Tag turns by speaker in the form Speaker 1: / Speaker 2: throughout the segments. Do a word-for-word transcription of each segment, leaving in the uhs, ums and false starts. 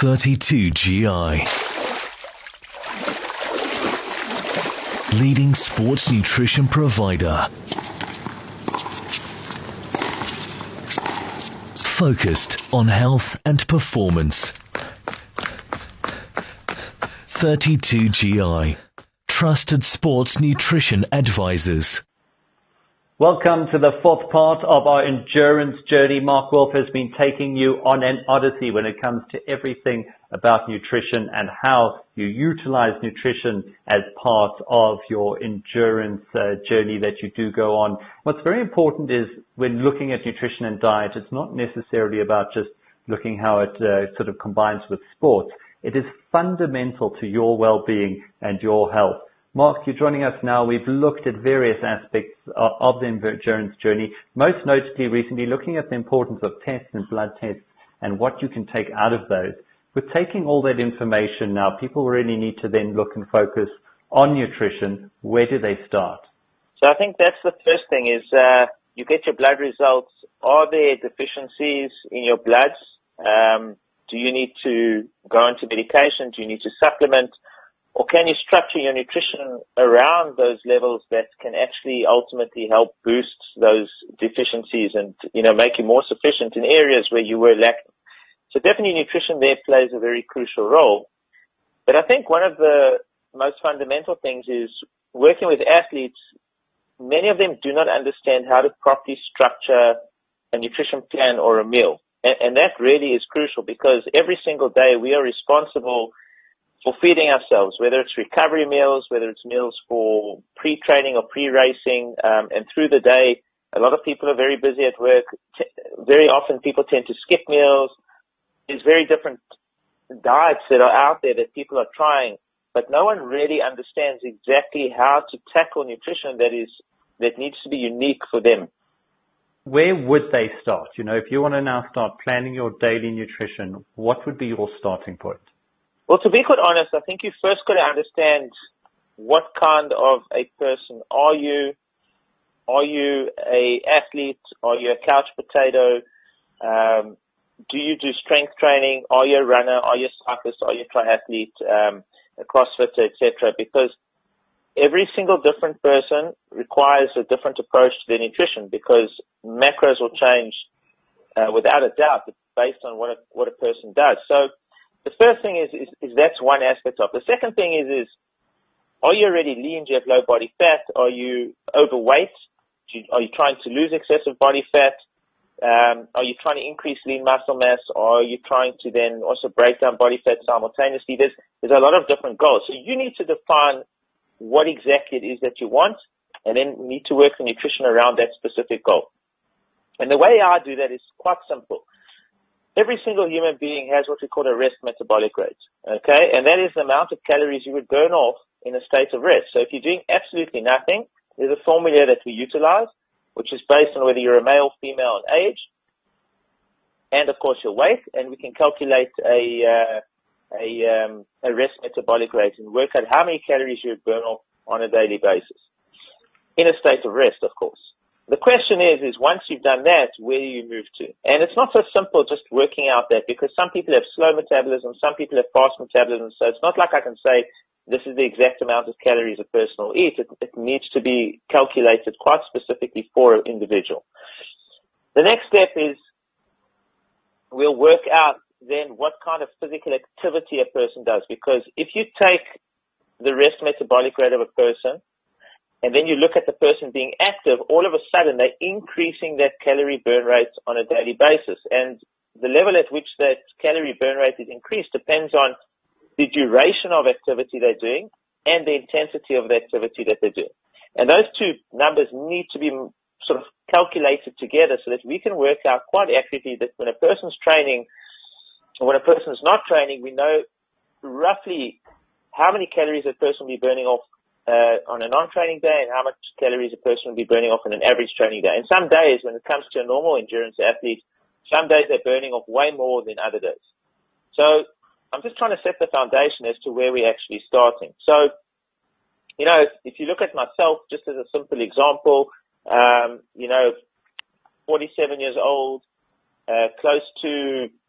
Speaker 1: thirty-two G I. Leading sports nutrition provider. Focused on health and performance. thirty-two G I. Trusted sports nutrition advisors.
Speaker 2: Welcome to the fourth part of our endurance journey. Mark Wolf has been taking you on an odyssey when it comes to everything about nutrition and how you utilize nutrition as part of your endurance uh, journey that you do go on. What's very important is when looking at nutrition and diet, it's not necessarily about just looking how it uh, sort of combines with sports. It is fundamental to your well-being and your health. Mark, you're joining us now. We've looked at various aspects of the endurance journey, most notably recently looking at the importance of tests and blood tests and what you can take out of those. With taking all that information now, people really need to then look and focus on nutrition. Where do they start?
Speaker 3: So I think that's the first thing is uh, you get your blood results. Are there deficiencies in your bloods? Um, do you need to go into medication? Do you need to supplement? Or can you structure your nutrition around those levels that can actually ultimately help boost those deficiencies and, you know, make you more sufficient in areas where you were lacking? So definitely nutrition there plays a very crucial role. But I think one of the most fundamental things is working with athletes. Many of them do not understand how to properly structure a nutrition plan or a meal. And, and that really is crucial because every single day we are responsible for feeding ourselves, whether it's recovery meals, whether it's meals for pre-training or pre-racing, um, and through the day, a lot of people are very busy at work. T- very often people tend to skip meals. There's very different diets that are out there that people are trying, but no one really understands exactly how to tackle nutrition that is, that needs to be unique for them.
Speaker 2: Where would they start? You know, if you want to now start planning your daily nutrition, what would be your starting point?
Speaker 3: Well, to be quite honest, I think you first got to understand what kind of a person are you. Are you a athlete? Are you a couch potato? Um, do you do strength training? Are you a runner? Are you a cyclist? Are you a triathlete, um, a crossfitter, et cetera? Because every single different person requires a different approach to their nutrition because macros will change uh, without a doubt based on what a, what a person does. So the first thing is, is, is that's one aspect of it. The second thing is, is are you already lean? Do you have low body fat? Are you overweight? Do you, are you trying to lose excessive body fat? Um, are you trying to increase lean muscle mass? Or are you trying to then also break down body fat simultaneously? There's, there's a lot of different goals. So you need to define what exactly it is that you want and then you need to work the nutrition around that specific goal. And the way I do that is quite simple. Every single human being has what we call a rest metabolic rate, okay? And that is the amount of calories you would burn off in a state of rest. So if you're doing absolutely nothing, there's a formula that we utilize, which is based on whether you're a male, female, and age, and of course your weight, and we can calculate a uh, a, um, a rest metabolic rate and work out how many calories you would burn off on a daily basis in a state of rest, of course. The question is, is once you've done that, where do you move to? And it's not so simple just working out that because some people have slow metabolism, some people have fast metabolism. So it's not like I can say this is the exact amount of calories a person will eat. It, it needs to be calculated quite specifically for an individual. The next step is we'll work out then what kind of physical activity a person does. Because if you take the rest metabolic rate of a person, and then you look at the person being active, all of a sudden they're increasing that calorie burn rate on a daily basis. And the level at which that calorie burn rate is increased depends on the duration of activity they're doing and the intensity of the activity that they're doing. And those two numbers need to be sort of calculated together so that we can work out quite accurately that when a person's training or when a person's not training, we know roughly how many calories a person will be burning off Uh, on a non-training day and how much calories a person will be burning off on an average training day. And some days, when it comes to a normal endurance athlete, some days they're burning off way more than other days. So I'm just trying to set the foundation as to where we're actually starting. So, you know, if, if you look at myself, just as a simple example, um, you know, forty-seven years old, uh, close to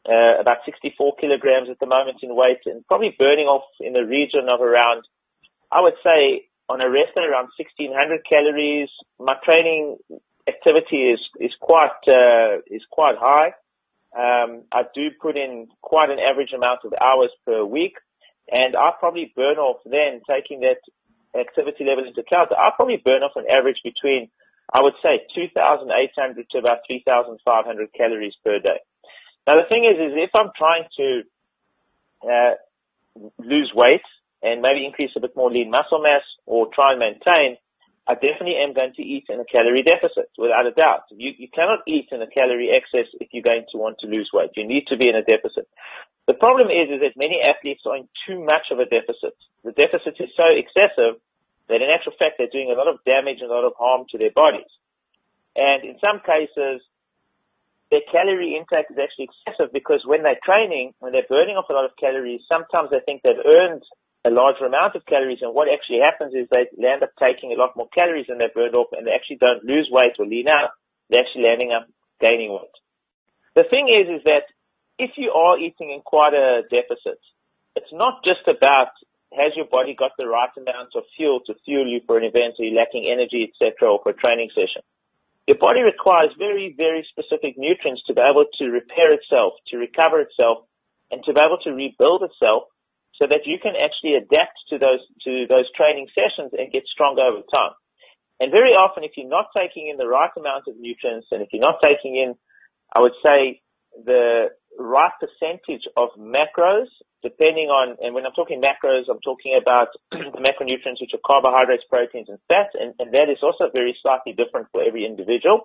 Speaker 3: uh, about sixty-four kilograms at the moment in weight, and probably burning off in the region of around, I would say, on a rest at around sixteen hundred calories. My training activity is is quite uh, is quite high. Um, I do put in quite an average amount of hours per week, and I probably burn off then, taking that activity level into account, I probably burn off an average between, I would say, two thousand eight hundred to about three thousand five hundred calories per day. Now, the thing is, is if I'm trying to uh, lose weight and maybe increase a bit more lean muscle mass or try and maintain, I definitely am going to eat in a calorie deficit, without a doubt. You, you cannot eat in a calorie excess if you're going to want to lose weight. You need to be in a deficit. The problem is, is that many athletes are in too much of a deficit. The deficit is so excessive that in actual fact they're doing a lot of damage and a lot of harm to their bodies. And in some cases, their calorie intake is actually excessive because when they're training, when they're burning off a lot of calories, sometimes they think they've earned a larger amount of calories, and what actually happens is they end up taking a lot more calories than they've burned off, and they actually don't lose weight or lean out. They're actually ending up gaining weight. The thing is, is that if you are eating in quite a deficit, it's not just about has your body got the right amount of fuel to fuel you for an event, or you're lacking energy, et cetera, or for a training session. Your body requires very, very specific nutrients to be able to repair itself, to recover itself, and to be able to rebuild itself, so that you can actually adapt to those to those training sessions and get stronger over time. And very often, if you're not taking in the right amount of nutrients, and if you're not taking in, I would say, the right percentage of macros, depending on, and when I'm talking macros, I'm talking about the macronutrients, which are carbohydrates, proteins, and fats, and, and that is also very slightly different for every individual,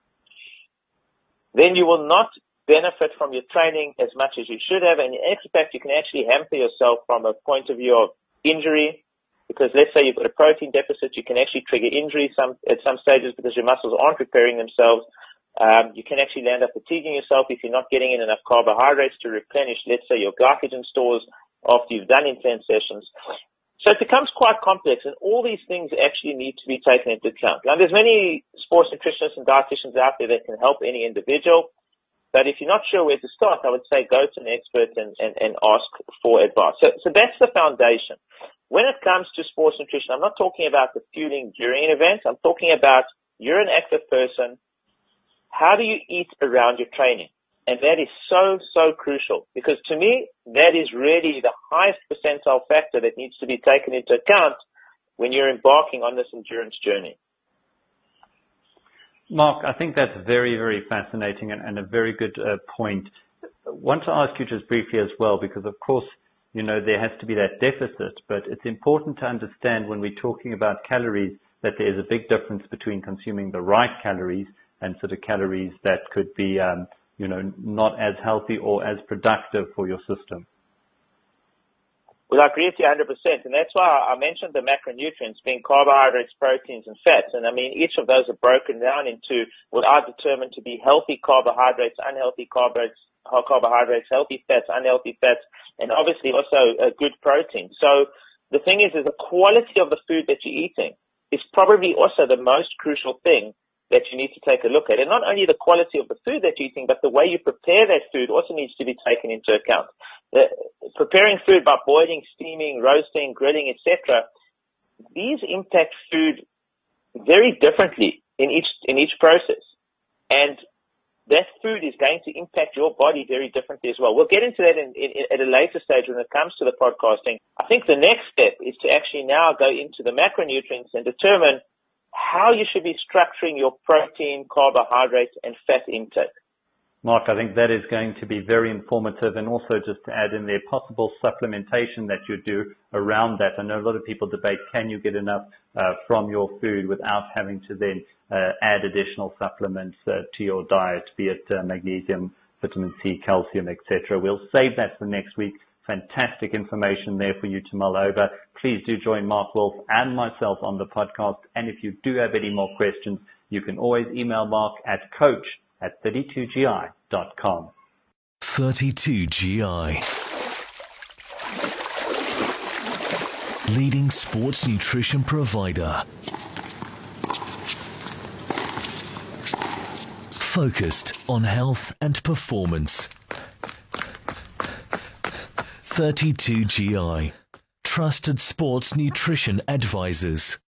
Speaker 3: then you will not benefit from your training as much as you should have, and in fact, you can actually hamper yourself from a point of view of injury, because let's say you've got a protein deficit, you can actually trigger injury some, at some stages because your muscles aren't repairing themselves. Um, you can actually end up fatiguing yourself if you're not getting in enough carbohydrates to replenish, let's say, your glycogen stores after you've done intense sessions. So it becomes quite complex, and all these things actually need to be taken into account. Now, there's many sports nutritionists and dietitians out there that can help any individual. But if you're not sure where to start, I would say go to an expert and, and, and ask for advice. So, so that's the foundation. When it comes to sports nutrition, I'm not talking about the fueling during an event. I'm talking about you're an active person. How do you eat around your training? And that is so, so crucial, because to me, that is really the highest percentile factor that needs to be taken into account when you're embarking on this endurance journey.
Speaker 2: Mark, I think that's very, very fascinating and, and a very good uh, point. I want to ask you just briefly as well, because of course, you know, there has to be that deficit, but it's important to understand when we're talking about calories that there is a big difference between consuming the right calories and sort of calories that could be, um, you know, not as healthy or as productive for your system.
Speaker 3: Well, I agree with you one hundred percent, and that's why I mentioned the macronutrients being carbohydrates, proteins, and fats. And I mean, each of those are broken down into what I determine to be healthy carbohydrates, unhealthy carbohydrates, carbohydrates, healthy fats, unhealthy fats, and obviously also a good protein. So the thing is, is the quality of the food that you're eating is probably also the most crucial thing that you need to take a look at. And not only the quality of the food that you're eating, but the way you prepare that food also needs to be taken into account. The, preparing food by boiling, steaming, roasting, grilling, et cetera, these impact food very differently in each in each process. And that food is going to impact your body very differently as well. We'll get into that in, in, at a later stage when it comes to the podcasting. I think the next step is to actually now go into the macronutrients and determine how you should be structuring your protein, carbohydrates, and fat intake.
Speaker 2: Mark, I think that is going to be very informative, and also just to add in there possible supplementation that you do around that. I know a lot of people debate, can you get enough uh, from your food without having to then uh, add additional supplements uh, to your diet, be it uh, magnesium, vitamin C, calcium, et cetera. We'll save that for next week. Fantastic information there for you to mull over. Please do join Mark Wolf and myself on the podcast. And if you do have any more questions, you can always email Mark at coach at thirty-two G I dot com.
Speaker 1: thirty-two G I. Leading sports nutrition provider. Focused on health and performance. thirty-two G I. Trusted Sports Nutrition Advisors.